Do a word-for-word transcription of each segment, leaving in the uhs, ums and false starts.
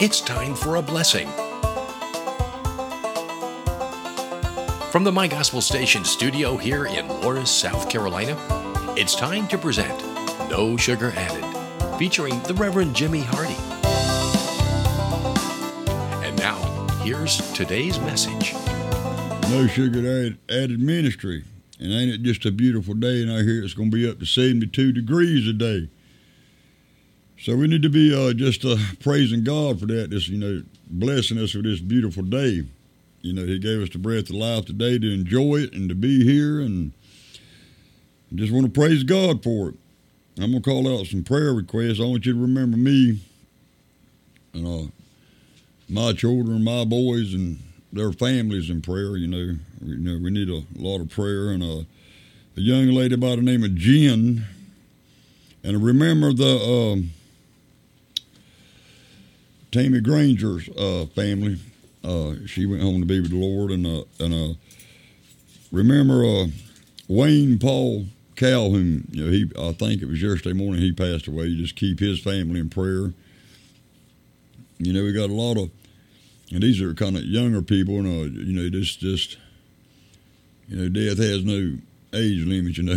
It's time for a blessing. From the My Gospel Station studio here in Loris, South Carolina, it's time to present No Sugar Added, featuring the Reverend Jimmy Hardy. And now, here's today's message. No Sugar Added, added Ministry. And ain't it just a beautiful day? And I hear it's going to be up to seventy-two degrees a day. So we need to be uh, just uh, praising God for that, just, you know, blessing us with this beautiful day. You know, he gave us the breath of life today to enjoy it and to be here, and just want to praise God for it. I'm going to call out some prayer requests. I want you to remember me and uh, my children, my boys, and their families in prayer. You know, you know, we need a lot of prayer. And uh, a young lady by the name of Jen, and remember the uh, Tammy Granger's uh, family. Uh, she went home to be with the Lord, and uh, and uh, remember uh, Wayne Paul Calhoun. You know, he I think it was yesterday morning he passed away. You just keep his family in prayer. You know, we got a lot of, and these are kind of younger people, and uh, you know, just just you know, death has no age limit. You know,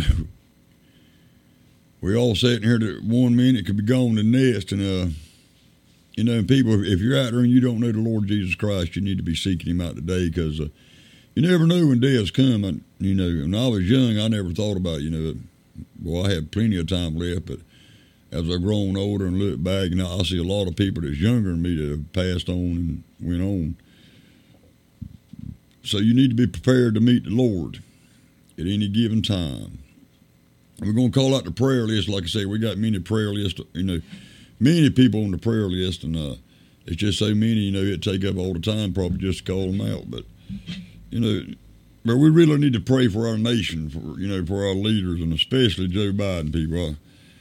we all sitting here that one minute could be gone the next, and uh. You know, people, if you're out there and you don't know the Lord Jesus Christ, you need to be seeking him out today, because uh, you never know when death's coming. You know, when I was young, I never thought about, you know, well, I had plenty of time left, but as I've grown older and look back, you know, I see a lot of people that's younger than me that have passed on and went on. So you need to be prepared to meet the Lord at any given time. We're going to call out the prayer list. Like I say, we got many prayer lists, you know, many people on the prayer list, and uh, it's just so many, you know, it'd take up all the time probably just to call them out. But, you know, but we really need to pray for our nation, for, you know, for our leaders, and especially Joe Biden people. I,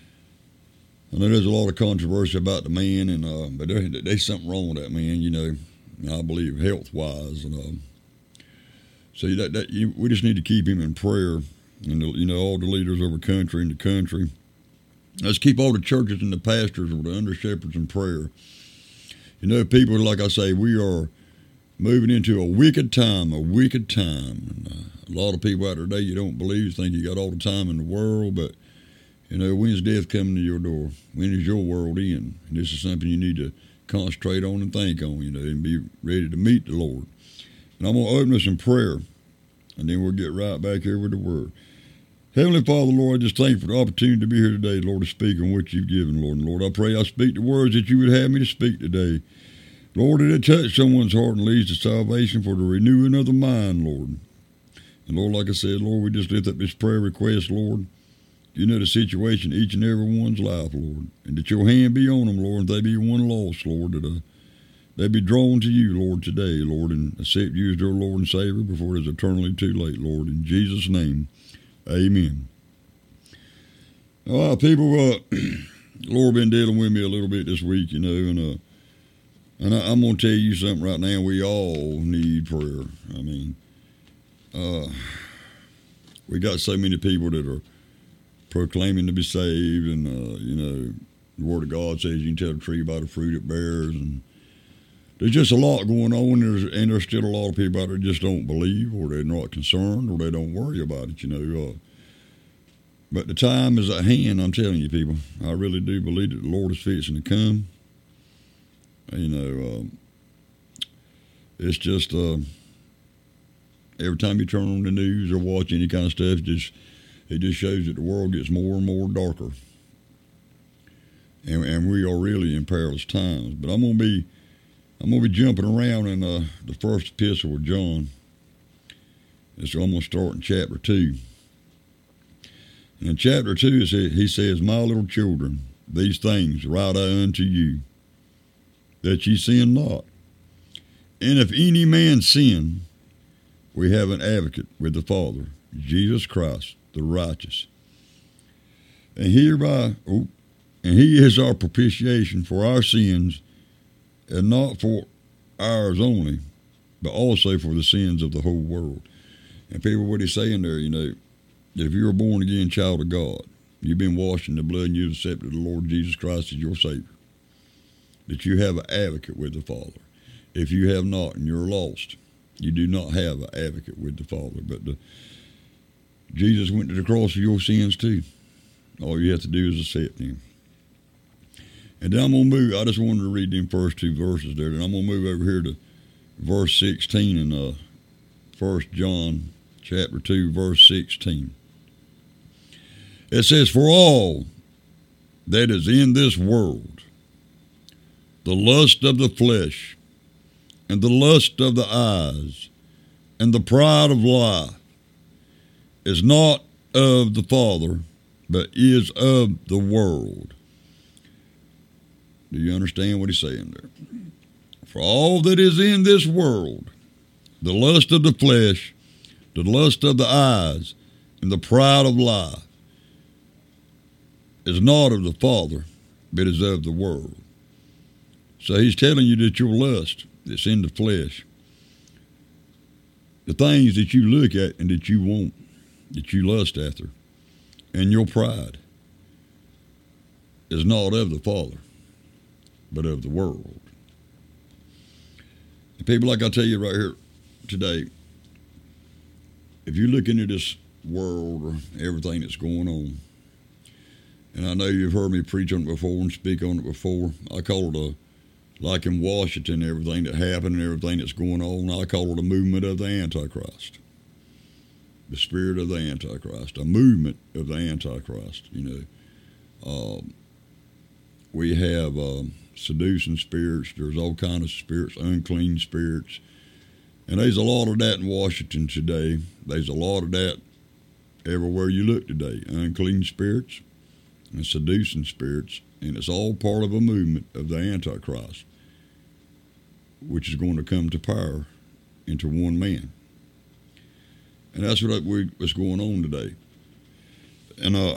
I know there's a lot of controversy about the man, and uh, but there, there's something wrong with that man, you know, I believe health-wise. And uh, so that, that you, we just need to keep him in prayer, and, the, you know, all the leaders of our country and the country. Let's keep all the churches and the pastors or the under-shepherds in prayer. You know, people, like I say, we are moving into a wicked time, a wicked time. And, uh, a lot of people out there today, you don't believe, think you got all the time in the world, but, you know, when's death coming to your door? When is your world in? And this is something you need to concentrate on and think on, you know, and be ready to meet the Lord. And I'm going to open us in prayer, and then we'll get right back here with the Word. Heavenly Father, Lord, I just thank you for the opportunity to be here today, Lord, to speak on what you've given, Lord. And Lord, I pray I speak the words that you would have me to speak today. Lord, that it touch someone's heart and leads to salvation for the renewing of the mind, Lord. And Lord, like I said, Lord, we just lift up this prayer request, Lord. You know the situation in each and every one's life, Lord. And that your hand be on them, Lord, and they be one lost, Lord, that uh, they be drawn to you, Lord, today, Lord, and accept you as their Lord and Savior before it is eternally too late, Lord. In Jesus' name. Amen. All right, people, uh, Lord been dealing with me a little bit this week, you know, and uh, and I, I'm going to tell you something right now. We all need prayer. I mean, uh, we got so many people that are proclaiming to be saved, and, uh, you know, the Word of God says you can tell the tree by the fruit it bears, and there's just a lot going on, and there's, and there's still a lot of people out there that just don't believe, or they're not concerned, or they don't worry about it, you know. Uh, but the time is at hand, I'm telling you, people. I really do believe that the Lord is fixing to come. You know, uh, it's just uh, every time you turn on the news or watch any kind of stuff, it just, it just shows that the world gets more and more darker. And, and we are really in perilous times. But I'm going to be I'm going to be jumping around in uh, the first epistle of John. And so I'm going to start in chapter two. And in chapter two, he says, My little children, these things write I unto you, that ye sin not. And if any man sin, we have an advocate with the Father, Jesus Christ, the righteous. And hereby, oh, and he is our propitiation for our sins, and not for ours only, but also for the sins of the whole world. And people, what he's saying there, you know, if you're a born-again child of God, you've been washed in the blood, and you've accepted the Lord Jesus Christ as your Savior. that you have an advocate with the Father. If you have not and you're lost, you do not have an advocate with the Father. But the, Jesus went to the cross for your sins too. All you have to do is accept him. And then I'm going to move, I just wanted to read them first two verses there. Then I'm going to move over here to verse sixteen in uh, First John chapter two, verse sixteen. It says, for all that is in this world, the lust of the flesh, and the lust of the eyes, and the pride of life, is not of the Father, but is of the world. Do you understand what he's saying there? For all that is in this world, the lust of the flesh, the lust of the eyes, and the pride of life, is not of the Father, but is of the world. So he's telling you that your lust that's in the flesh, the things that you look at and that you want, that you lust after, and your pride, is not of the Father, but of the world. And people, like I tell you right here today, if you look into this world or everything that's going on, and I know you've heard me preach on it before and speak on it before, I call it a, like in Washington, everything that happened and everything that's going on, I call it a movement of the Antichrist. The spirit of the Antichrist, a movement of the Antichrist, you know. Um, we have um, seducing spirits, there's all kinds of spirits, unclean spirits, and there's a lot of that in Washington today. There's a lot of that everywhere you look today, unclean spirits and seducing spirits, and it's all part of a movement of the Antichrist, which is going to come to power into one man. And that's what we, what's going on today. And uh,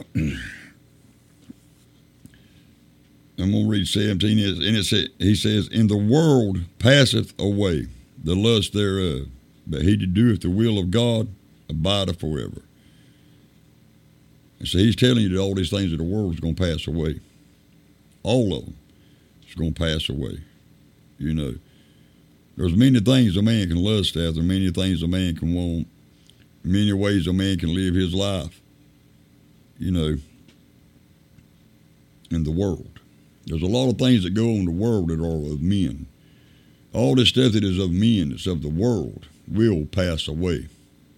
I'm going to read seventeen, and it says, he says, "In the world passeth away the lust thereof, but he that doeth the will of God abideth forever." And so he's telling you that all these things of the world is going to pass away. All of them is going to pass away. You know, there's many things a man can lust after, many things a man can want, many ways a man can live his life, you know, in the world. There's a lot of things that go on in the world that are of men. All this stuff that is of men, that's of the world, will pass away.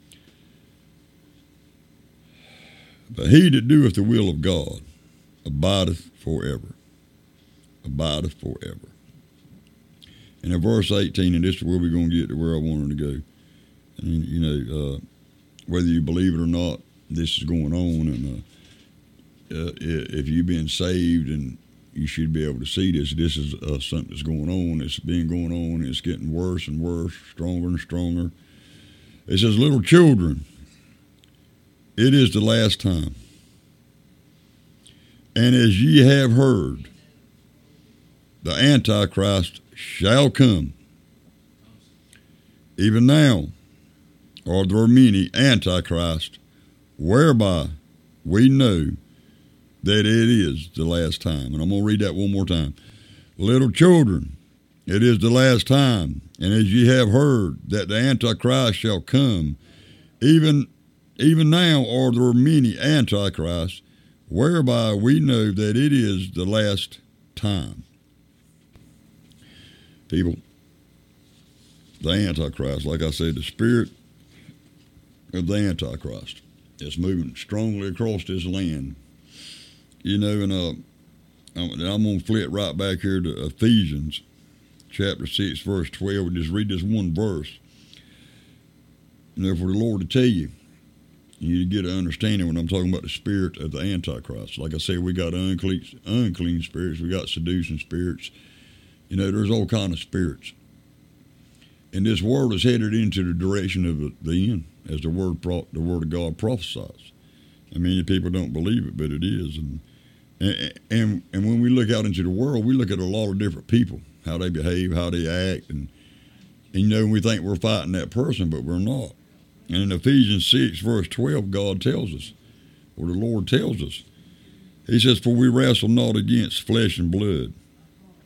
But he that doeth the will of God abideth forever. Abideth forever. And in verse eighteen, and this is where we're going to get to where I wanted to go. And, you know, uh, whether you believe it or not, this is going on. And uh, uh, if you've been saved, and you should be able to see this, this is uh, something that's going on. It's been going on. It's getting worse and worse, stronger and stronger. It says, "Little children, it is the last time. And as ye have heard, the Antichrist shall come. Even now are there many Antichrists, whereby we know that it is the last time." And I'm going to read that one more time. "Little children, it is the last time. And as ye have heard that the Antichrist shall come, even Even now are there many Antichrists, whereby we know that it is the last time." People, the Antichrist, like I said, the spirit of the Antichrist is moving strongly across this land. You know, and uh, I'm, I'm going to flip right back here to Ephesians chapter six, verse twelve, and just read this one verse. And therefore the Lord to tell you, you get an understanding when I'm talking about the spirit of the Antichrist. Like I said, we got unclean, unclean spirits. We got seducing spirits. You know, there's all kind of spirits. And this world is headed into the direction of the end, as the word the word of God prophesies. And many people don't believe it, but it is. And, and and and when we look out into the world, we look at a lot of different people, how they behave, how they act, and, and you know, we think we're fighting that person, but we're not. And in Ephesians six, verse twelve, God tells us, or the Lord tells us, he says, "For we wrestle not against flesh and blood,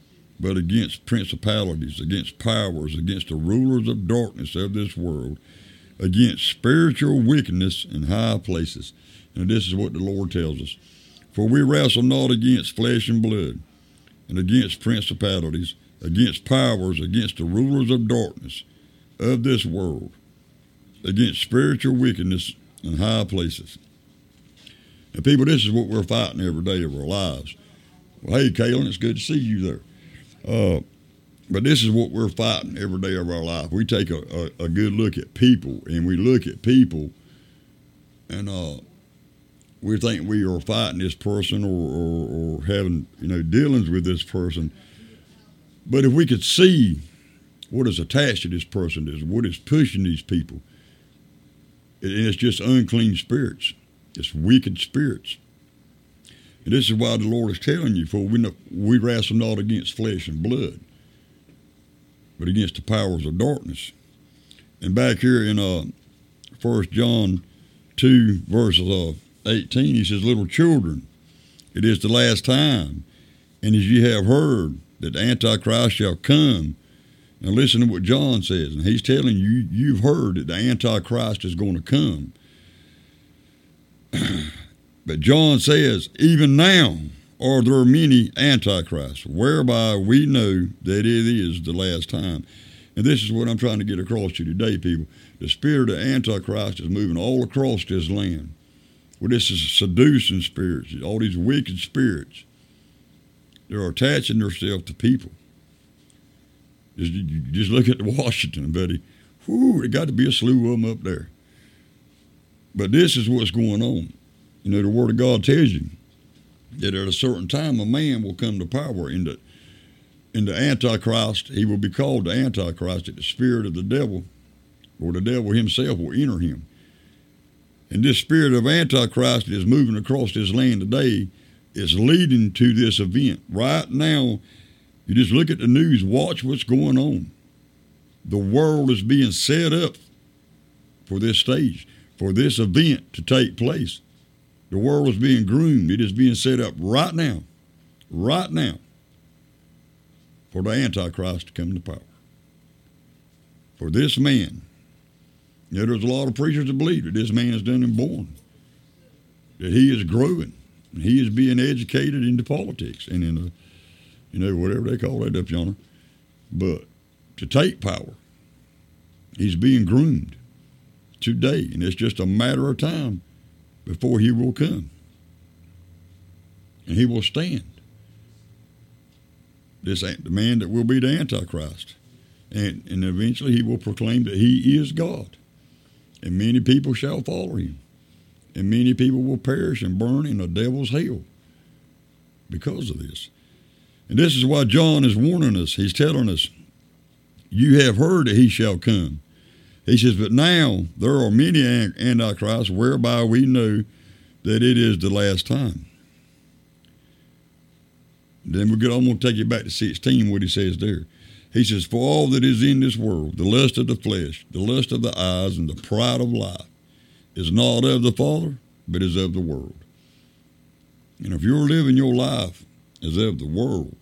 but against principalities, against powers, against the rulers of darkness of this world, against spiritual wickedness in high places. And this is what the Lord tells us. For we wrestle not against flesh and blood, and against principalities, against powers, against the rulers of darkness of this world, against spiritual wickedness in high places. And people, this is what we're fighting every day of our lives. Well, hey, Kaylin, it's good to see you there. Uh, but this is what we're fighting every day of our life. We take a, a, a good look at people, and we look at people, and uh, we think we are fighting this person or, or, or having, you know, dealings with this person. But if we could see what is attached to this person, is what is pushing these people, and it's just unclean spirits. It's wicked spirits. And this is why the Lord is telling you, for we, know, we wrestle not against flesh and blood, but against the powers of darkness. And back here in uh, First John two, verses uh, eighteen, he says, little children, it is the last time, and as ye have heard that the Antichrist shall come. Now listen to what John says, and he's telling you, you've heard that the Antichrist is going to come. But John says, even now are there many antichrists, whereby we know that it is the last time. And this is what I'm trying to get across to you today, people. The spirit of Antichrist is moving all across this land. Well, this is seducing spirits, all these wicked spirits. They're attaching themselves to people. Just, just look at Washington, buddy. Whew, there got to be a slew of them up there. But this is what's going on. You know, the Word of God tells you that at a certain time a man will come to power. In the, in the Antichrist, he will be called the Antichrist, that the spirit of the devil, or the devil himself, will enter him. And this spirit of Antichrist that is moving across this land today is leading to this event. Right now, you just look at the news, watch what's going on. The world is being set up for this stage, for this event to take place. The world is being groomed. It is being set up right now, right now, for the Antichrist to come to power. For this man, you know, there's a lot of preachers that believe that this man is done and born, that he is growing, and he is being educated into politics and in, a, you know, whatever they call that up yonder. But to take power, he's being groomed today, and it's just a matter of time before he will come. And he will stand. This the man that will be the Antichrist. And, and eventually he will proclaim that he is God. And many people shall follow him. And many people will perish and burn in the devil's hell because of this. And this is why John is warning us. He's telling us, you have heard that he shall come. He says, but now there are many antichrists, whereby we know that it is the last time. Then we get, I'm going to take you back to sixteen, what he says there. He says, for all that is in this world, the lust of the flesh, the lust of the eyes, and the pride of life, is not of the Father, but is of the world. And if you're living your life as of the world,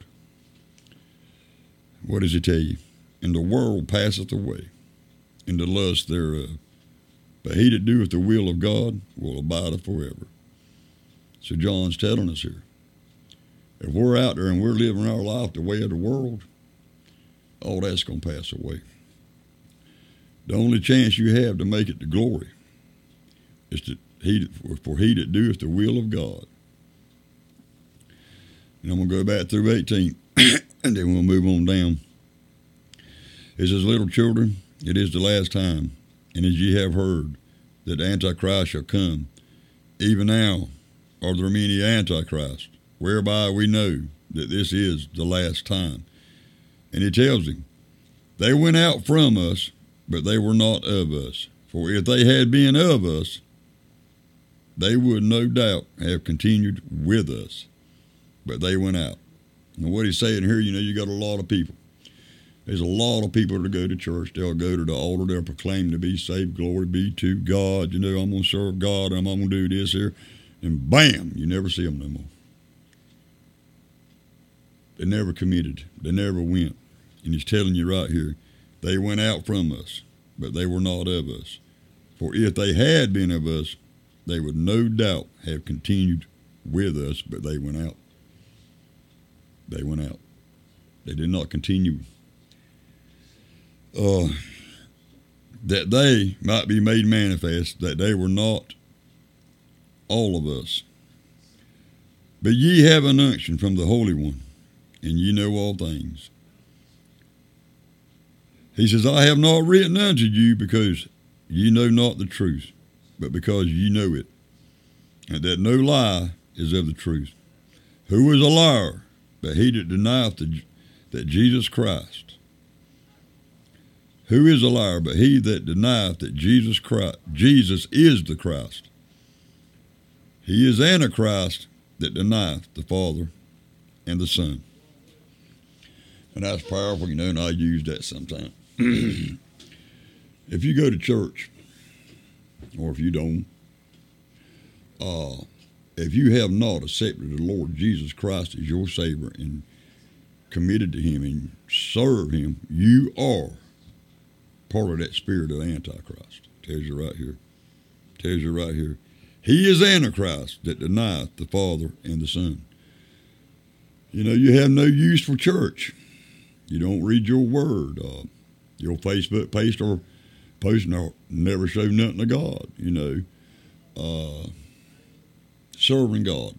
what does he tell you? And the world passeth away, and the lust thereof. But he that doeth the will of God will abide forever. So John's telling us here, if we're out there and we're living our life the way of the world, all that's going to pass away. The only chance you have to make it to glory is to he, for he that doeth the will of God. And I'm going to go back through eighteen, and then we'll move on down. It says, little children, it is the last time, and as ye have heard, that the Antichrist shall come, even now are there many antichrists, whereby we know that this is the last time. And he tells him, they went out from us, but they were not of us. For if they had been of us, they would no doubt have continued with us. But they went out. And what he's saying here, you know, you got a lot of people. There's a lot of people that go to church. They'll go to the altar. They'll proclaim to be saved. Glory be to God. You know, I'm going to serve God. I'm going to do this here. And bam, you never see them no more. They never committed. They never went. And he's telling you right here, they went out from us, but they were not of us. For if they had been of us, they would no doubt have continued with us, but they went out. They went out. They did not continue. Uh, that they might be made manifest, that they were not all of us. But ye have an unction from the Holy One, and ye know all things. He says, I have not written unto you because ye know not the truth, but because ye know it, and that no lie is of the truth. Who is a liar, but he that denieth the, that Jesus Christ? Who is a liar, but he that denieth that Jesus Christ, Jesus is the Christ? He is Antichrist that denieth the Father and the Son. And that's powerful, you know, and I use that sometimes. If you go to church, or if you don't, uh, if you have not accepted the Lord Jesus Christ as your Savior and committed to Him and serve Him, you are part of that spirit of Antichrist. Tells you right here. Tells you right here. He is Antichrist that denieth the Father and the Son. You know, you have no use for church. You don't read your word. Uh, your Facebook post or post never show nothing to God, you know. Uh, serving God.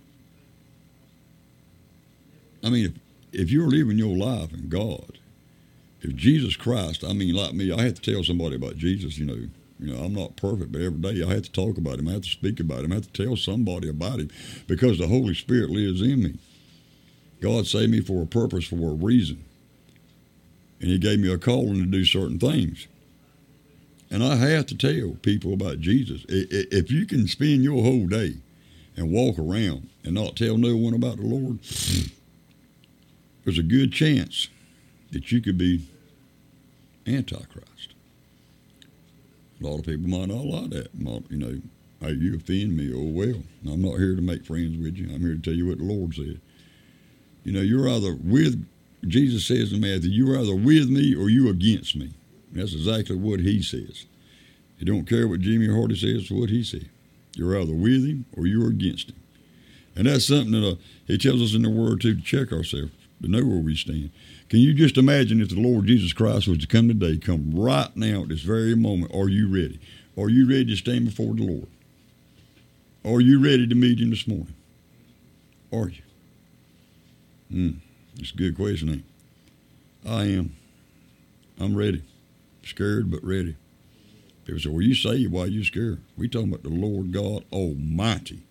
I mean, if, if you're living your life in God, if Jesus Christ, I mean, like me, I have to tell somebody about Jesus, you know. You know, I'm not perfect, but every day I have to talk about Him. I have to speak about Him. I have to tell somebody about Him because the Holy Spirit lives in me. God saved me for a purpose, for a reason. And He gave me a calling to do certain things. And I have to tell people about Jesus. If you can spend your whole day and walk around and not tell no one about the Lord, there's a good chance that you could be Antichrist. A lot of people might not like that. Might, you know, hey, you offend me. Oh, well, I'm not here to make friends with you. I'm here to tell you what the Lord said. You know, you're either with, Jesus says in Matthew, you're either with me or you against me. That's exactly what He says. You don't care what Jimmy Hardy says, it's what He said. You're either with Him or you're against Him. And that's something that uh, He tells us in the Word too, to check ourselves, to know where we stand. Can you just imagine if the Lord Jesus Christ was to come today, come right now at this very moment, are you ready? Are you ready to stand before the Lord? Are you ready to meet Him this morning? Are you? Hmm, it's a good question, ain't it? I am. I'm ready. Scared, but ready. People say, well, you say, why are you scared? We talking about the Lord God Almighty.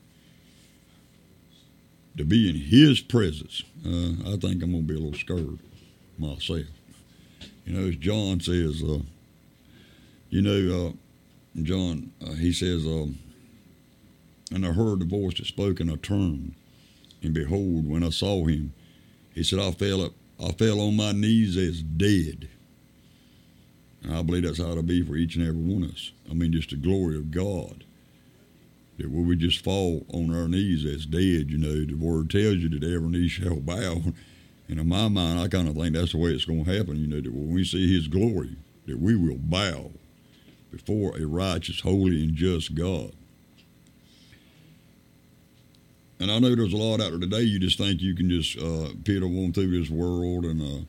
To be in His presence, uh, I think I'm going to be a little scared myself. You know, as John says, uh, you know, uh, John, uh, he says, um, and I heard the voice that spoke, and I turned, and behold, when I saw Him, he said, I fell up, I fell on my knees as dead. And I believe that's how it'll be for each and every one of us. I mean, just the glory of God. That we would just fall on our knees as dead, you know. The Word tells you that every knee shall bow. And in my mind, I kind of think that's the way it's going to happen, you know, that when we see His glory, that we will bow before a righteous, holy, and just God. And I know there's a lot out there today, you just think you can just uh, piddle on through this world. And, uh,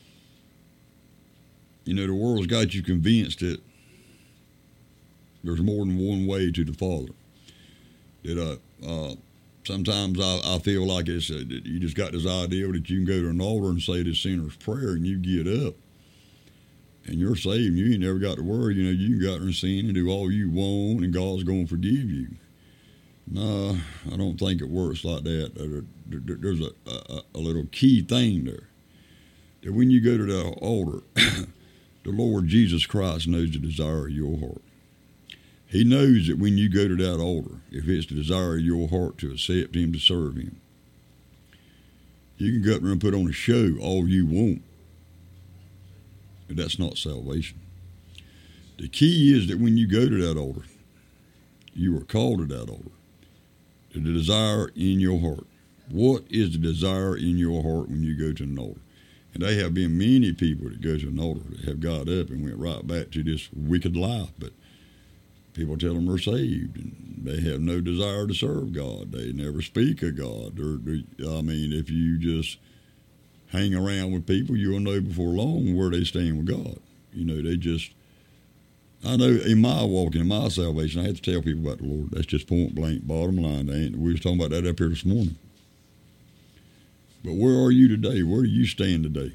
you know, the world's got you convinced that there's more than one way to the Father. That uh, uh, sometimes I, I feel like it's uh, that you just got this idea that you can go to an altar and say the sinner's prayer and you get up and you're saved and you ain't never got to worry. You know, you can go out there and sin and do all you want and God's going to forgive you. No, I don't think it works like that. There's a, a, a little key thing there. That when you go to the altar, the Lord Jesus Christ knows the desire of your heart. He knows that when you go to that altar, if it's the desire of your heart to accept Him, to serve Him, you can go up there and put on a show all you want, but that's not salvation. The key is that when you go to that altar, you are called to that altar, to the desire in your heart What is the desire in your heart when you go to an altar? And there have been many people that go to an altar that have got up and went right back to this wicked life, but people tell them they're saved, and they have no desire to serve God. They never speak of God. Or, I mean, if you just hang around with people, you'll know before long where they stand with God. You know, they just, I know in my walking, in my salvation, I had to tell people about the Lord. That's just point blank, bottom line. They ain't, we was talking about that up here this morning. But where are you today? Where do you stand today?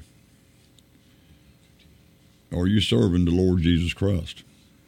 Are you serving the Lord Jesus Christ?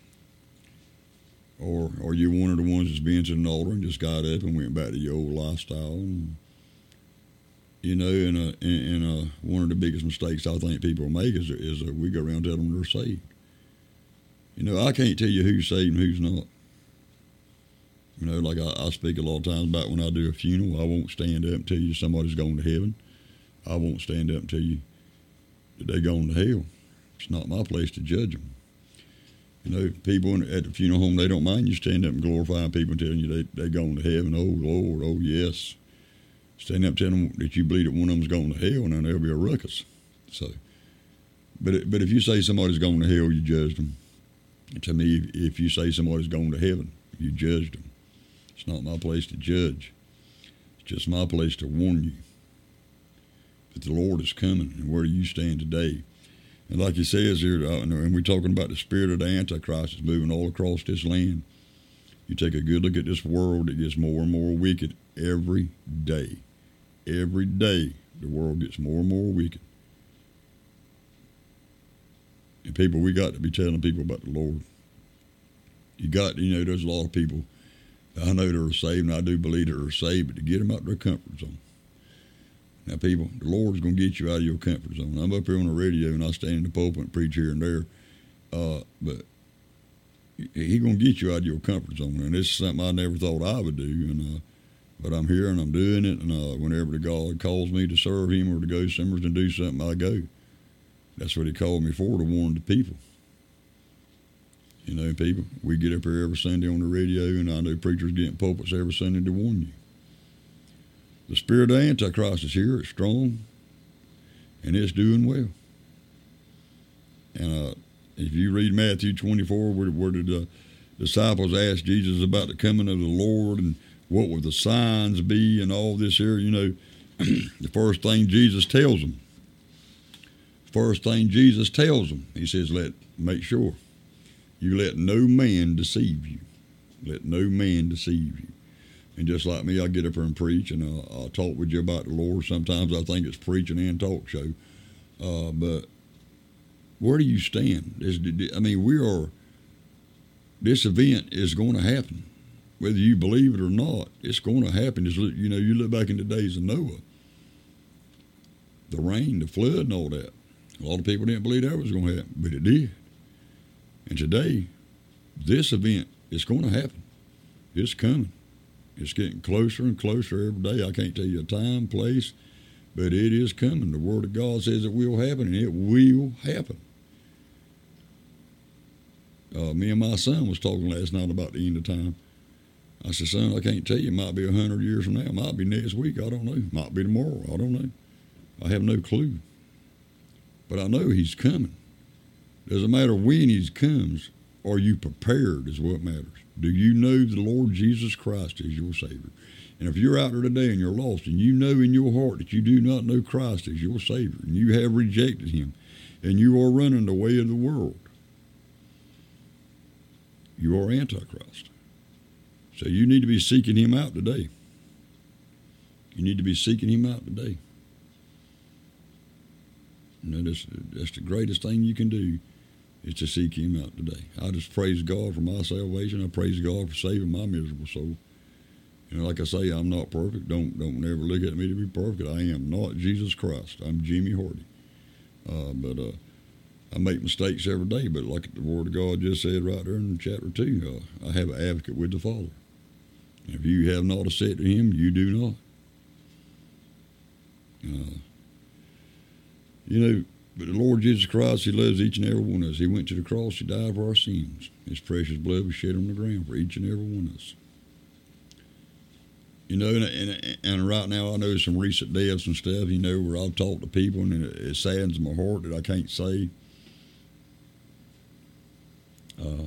Or are you one of the ones that's been to an altar and just got up and went back to your old lifestyle? And, you know, and, uh, and, and uh, one of the biggest mistakes I think people make is, is uh, we go around telling them they're saved. You know, I can't tell you who's saved and who's not. You know, like I, I speak a lot of times about when I do a funeral, I won't stand up and tell you somebody's going to heaven. I won't stand up and tell you that they're going to hell. It's not my place to judge them. You know, people at the funeral home, they don't mind you stand up and glorifying people and telling you they, they're going to heaven. Oh, Lord, oh, yes. Stand up and tell them that you believe that one of them's going to hell, and then there'll be a ruckus. So, but it, but if you say somebody's going to hell, you judge them. And to me, if, if you say somebody's going to heaven, you judged them. It's not my place to judge. It's just my place to warn you that the Lord is coming, and where do you stand today? And like he says here, and we're talking about the spirit of the Antichrist is moving all across this land. You take a good look at this world, it gets more and more wicked every day. Every day, the world gets more and more wicked. And people, we got to be telling people about the Lord. You got, you know, there's a lot of people I know they're saved, and I do believe they're saved, but to get them out of their comfort zone. Now, people, the Lord's going to get you out of your comfort zone. I'm up here on the radio, and I stand in the pulpit and preach here and there, uh, but He's going to get you out of your comfort zone, and this is something I never thought I would do, and uh, but I'm here, and I'm doing it, and uh, whenever the God calls me to serve Him or to go somewhere and do something, I go. That's what He called me for, to warn the people. You know, people, we get up here every Sunday on the radio, and I know preachers get in pulpits every Sunday to warn you. The spirit of Antichrist is here. It's strong, and it's doing well. And uh, if you read Matthew twenty-four, where, where the disciples asked Jesus about the coming of the Lord and what would the signs be and all this here, you know, the first thing Jesus tells them, first thing Jesus tells them, He says, let make sure you let no man deceive you. Let no man deceive you. And just like me, I get up here and preach, and uh, I'll talk with you about the Lord. Sometimes I think it's preaching and talk show. Uh, but where do you stand? This, I mean, we are, this event is going to happen. Whether you believe it or not, it's going to happen. It's, you know, you look back in the days of Noah, the rain, the flood, and all that. A lot of people didn't believe that was going to happen, but it did. And today, this event is going to happen. It's coming. It's getting closer and closer every day. I can't tell you a time, place, but it is coming. The Word of God says it will happen, and it will happen. Uh, me and my son was talking last night about the end of time. I said, son, I can't tell you. It might be a hundred years from now. It might be next week. I don't know. It might be tomorrow. I don't know. I have no clue. But I know He's coming. Doesn't matter when He comes. Are you prepared is what matters. Do you know the Lord Jesus Christ is your Savior? And if you're out there today and you're lost and you know in your heart that you do not know Christ as your Savior and you have rejected Him and you are running the way of the world, you are Antichrist. So you need to be seeking Him out today. You need to be seeking Him out today. You know, that's, that's the greatest thing you can do, is to seek Him out today. I just praise God for my salvation. I praise God for saving my miserable soul. You know, like I say, I'm not perfect. Don't don't never look at me to be perfect. I am not Jesus Christ. I'm Jimmy Hardy. Uh, but uh, I make mistakes every day. But like the Word of God just said right there in chapter two, uh, I have an advocate with the Father. And if you have not accepted Him, you do not. Uh, you know, but the Lord Jesus Christ, He loves each and every one of us. He went to the cross, He died for our sins. His precious blood was shed on the ground for each and every one of us. You know, and, and, and right now I know some recent deaths and stuff, you know, where I've talked to people and it, it saddens my heart that I can't say. Uh,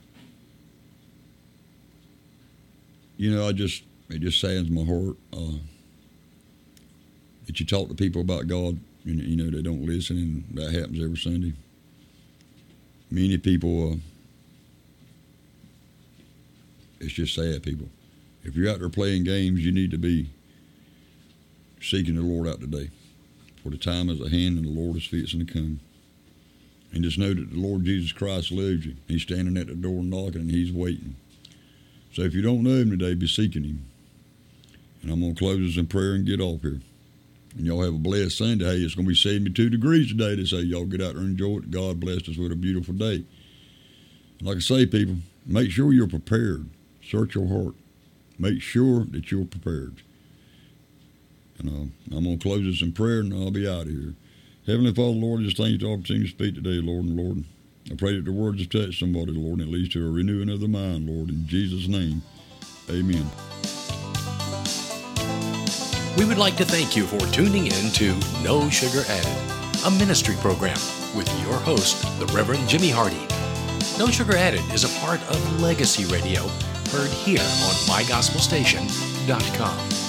you know, I just, it just saddens my heart uh, that you talk to people about God and, you know, they don't listen, and that happens every Sunday. Many people, uh, it's just sad, people. If you're out there playing games, you need to be seeking the Lord out today. For the time is at hand and the Lord is fixing to come. And just know that the Lord Jesus Christ loves you. He's standing at the door knocking and he's waiting. So if you don't know him today, be seeking him. And I'm going to close this in prayer and get off here. And y'all have a blessed Sunday. Hey, it's going to be seventy-two degrees today. They say y'all get out there and enjoy it. God blessed us with a beautiful day. And like I say, people, make sure you're prepared. Search your heart. Make sure that you're prepared. And uh, I'm going to close this in prayer, and I'll be out of here. Heavenly Father, Lord, I just thank you for the opportunity to speak today, Lord. And Lord, I pray that the words have touched somebody, Lord, and it leads to a renewing of the mind, Lord. In Jesus' name, amen. We would like to thank you for tuning in to No Sugar Added, a ministry program with your host, the Reverend Jimmy Hardy. No Sugar Added is a part of Legacy Radio, heard here on my gospel station dot com.